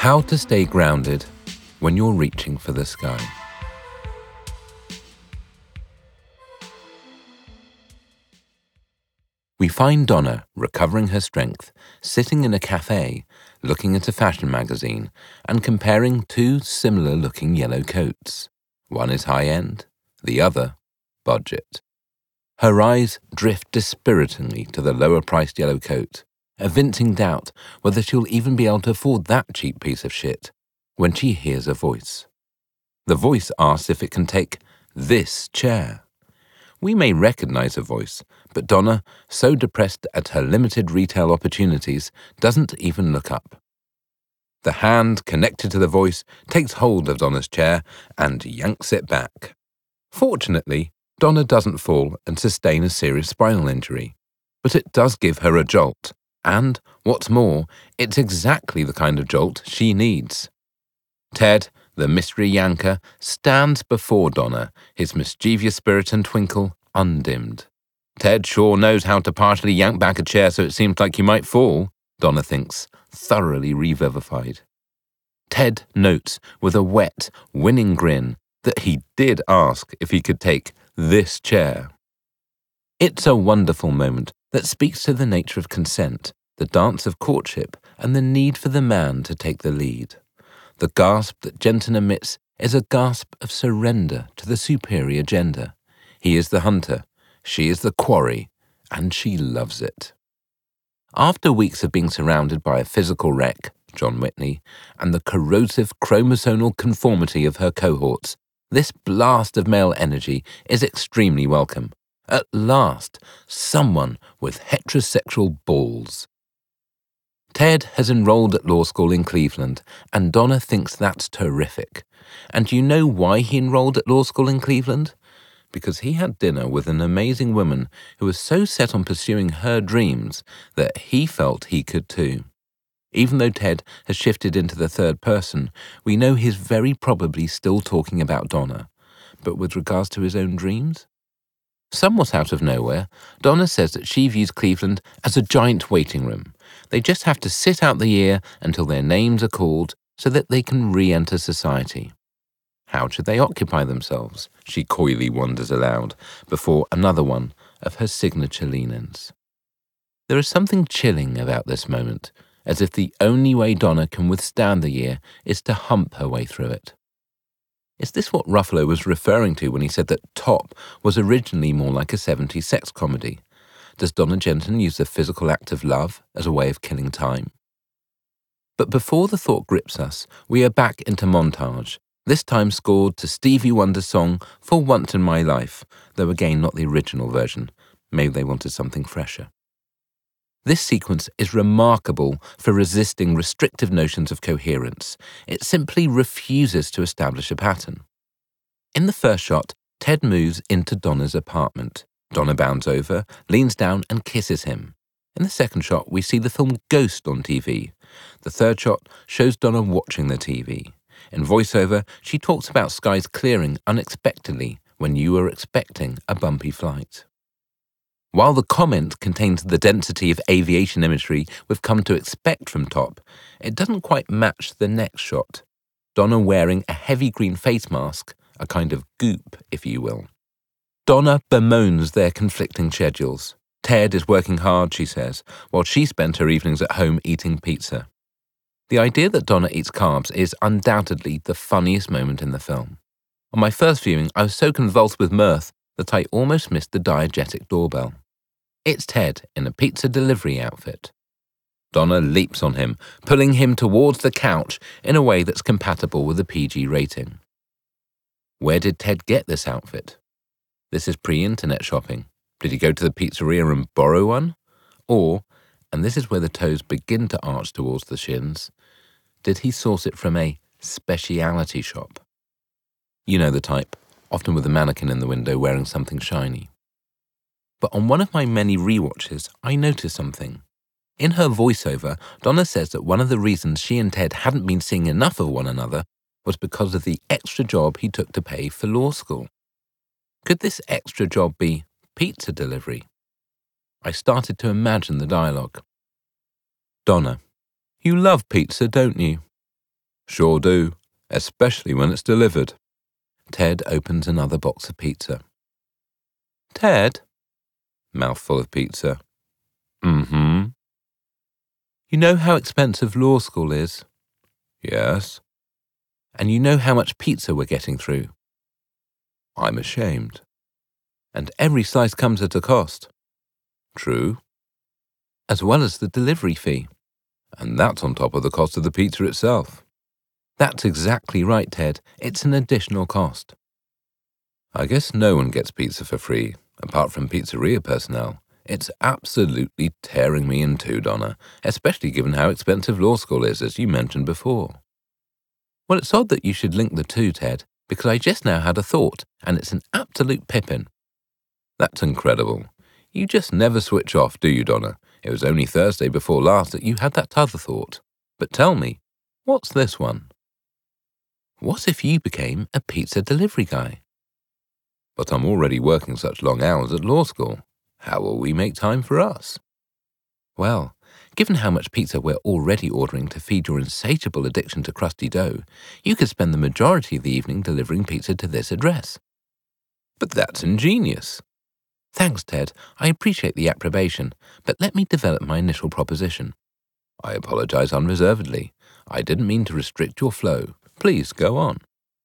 How to stay grounded when you're reaching for the sky. We find Donna recovering her strength, sitting in a cafe, looking at a fashion magazine and comparing two similar-looking yellow coats. One is high-end, the other budget. Her eyes drift dispiritingly to the lower-priced yellow coat, evincing doubt whether she'll even be able to afford that cheap piece of shit, when she hears a voice. The voice asks if it can take this chair. We may recognize her voice, but Donna, so depressed at her limited retail opportunities, doesn't even look up. The hand connected to the voice takes hold of Donna's chair and yanks it back. Fortunately, Donna doesn't fall and sustain a serious spinal injury, but it does give her a jolt, and, what's more, it's exactly the kind of jolt she needs. Ted, the mystery yanker, stands before Donna, his mischievous spirit and twinkle undimmed. Ted sure knows how to partially yank back a chair so it seems like you might fall, Donna thinks, thoroughly revivified. Ted notes with a wet, winning grin that he did ask if he could take this chair. It's a wonderful moment that speaks to the nature of consent, the dance of courtship, and the need for the man to take the lead. The gasp that Jensen emits is a gasp of surrender to the superior gender. He is the hunter, she is the quarry, and she loves it. After weeks of being surrounded by a physical wreck, John Whitney, and the corrosive chromosomal conformity of her cohorts, this blast of male energy is extremely welcome. At last, someone with heterosexual balls. Ted has enrolled at law school in Cleveland, and Donna thinks that's terrific. And do you know why he enrolled at law school in Cleveland? Because he had dinner with an amazing woman who was so set on pursuing her dreams that he felt he could too. Even though Ted has shifted into the third person, we know he's very probably still talking about Donna. But with regards to his own dreams? Somewhat out of nowhere, Donna says that she views Cleveland as a giant waiting room. They just have to sit out the year until their names are called so that they can re-enter society. How should they occupy themselves, she coyly wonders aloud, before another one of her signature lean-ins. There is something chilling about this moment, as if the only way Donna can withstand the year is to hump her way through it. Is this what Ruffalo was referring to when he said that Top was originally more like a 70s sex comedy? Does Donna Jensen use the physical act of love as a way of killing time? But before the thought grips us, we are back into montage, this time scored to Stevie Wonder's song For Once in My Life, though again not the original version. Maybe they wanted something fresher. This sequence is remarkable for resisting restrictive notions of coherence. It simply refuses to establish a pattern. In the first shot, Ted moves into Donna's apartment. Donna bounds over, leans down and kisses him. In the second shot, we see the film Ghost on TV. The third shot shows Donna watching the TV. In voiceover, she talks about skies clearing unexpectedly when you were expecting a bumpy flight. While the comment contains the density of aviation imagery we've come to expect from Top, it doesn't quite match the next shot. Donna wearing a heavy green face mask, a kind of goop, if you will. Donna bemoans their conflicting schedules. Ted is working hard, she says, while she spent her evenings at home eating pizza. The idea that Donna eats carbs is undoubtedly the funniest moment in the film. On my first viewing, I was so convulsed with mirth that I almost missed the diegetic doorbell. It's Ted in a pizza delivery outfit. Donna leaps on him, pulling him towards the couch in a way that's compatible with a PG rating. Where did Ted get this outfit? This is pre-internet shopping. Did he go to the pizzeria and borrow one? Or, and this is where the toes begin to arch towards the shins, did he source it from a speciality shop? You know the type, often with a mannequin in the window wearing something shiny. But on one of my many rewatches, I noticed something. In her voiceover, Donna says that one of the reasons she and Ted hadn't been seeing enough of one another was because of the extra job he took to pay for law school. Could this extra job be pizza delivery? I started to imagine the dialogue. Donna, you love pizza, don't you? Sure do, especially when it's delivered. Ted opens another box of pizza. Ted? Mouthful of pizza. Mm-hmm. You know how expensive law school is? Yes. And you know how much pizza we're getting through? I'm ashamed. And every slice comes at a cost. True. As well as the delivery fee. And that's on top of the cost of the pizza itself. That's exactly right, Ted. It's an additional cost. I guess no one gets pizza for free, apart from pizzeria personnel. It's absolutely tearing me in two, Donna, especially given how expensive law school is, as you mentioned before. Well, it's odd that you should link the two, Ted, because I just now had a thought, and it's an absolute pippin. That's incredible. You just never switch off, do you, Donna? It was only Thursday before last that you had that other thought. But tell me, what's this one? What if you became a pizza delivery guy? But I'm already working such long hours at law school. How will we make time for us? Well, given how much pizza we're already ordering to feed your insatiable addiction to crusty dough, you could spend the majority of the evening delivering pizza to this address. But that's ingenious. Thanks, Ted. I appreciate the approbation, but let me develop my initial proposition. I apologize unreservedly. I didn't mean to restrict your flow. Please go on.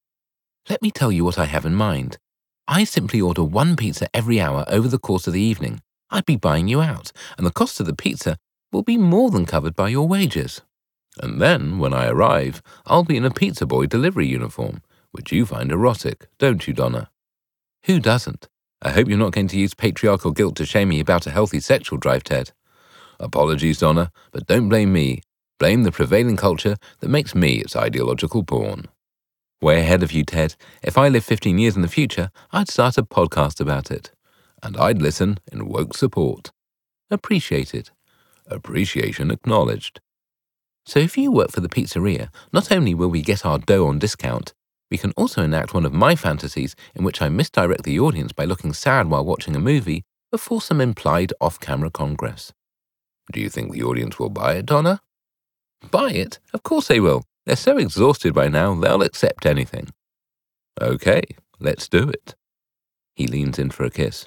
Let me tell you what I have in mind. I simply order one pizza every hour over the course of the evening. I'd be buying you out, and the cost of the pizza will be more than covered by your wages. And then, when I arrive, I'll be in a pizza boy delivery uniform, which you find erotic, don't you, Donna? Who doesn't? I hope you're not going to use patriarchal guilt to shame me about a healthy sexual drive, Ted. Apologies, Donna, but don't blame me. Blame the prevailing culture that makes me its ideological pawn. Way ahead of you, Ted. If I live 15 years in the future, I'd start a podcast about it. And I'd listen in woke support. Appreciated. Appreciation acknowledged. So if you work for the pizzeria, not only will we get our dough on discount, we can also enact one of my fantasies in which I misdirect the audience by looking sad while watching a movie before some implied off-camera congress. Do you think the audience will buy it, Donna? Buy it? Of course they will. They're so exhausted by now, they'll accept anything. Okay, let's do it. He leans in for a kiss.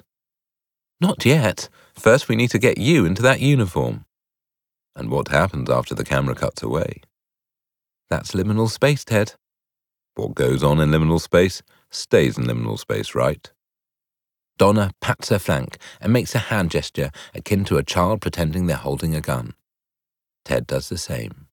Not yet. First we need to get you into that uniform. And what happens after the camera cuts away? That's liminal space, Ted. What goes on in liminal space stays in liminal space, right? Donna pats her flank and makes a hand gesture akin to a child pretending they're holding a gun. Ted does the same.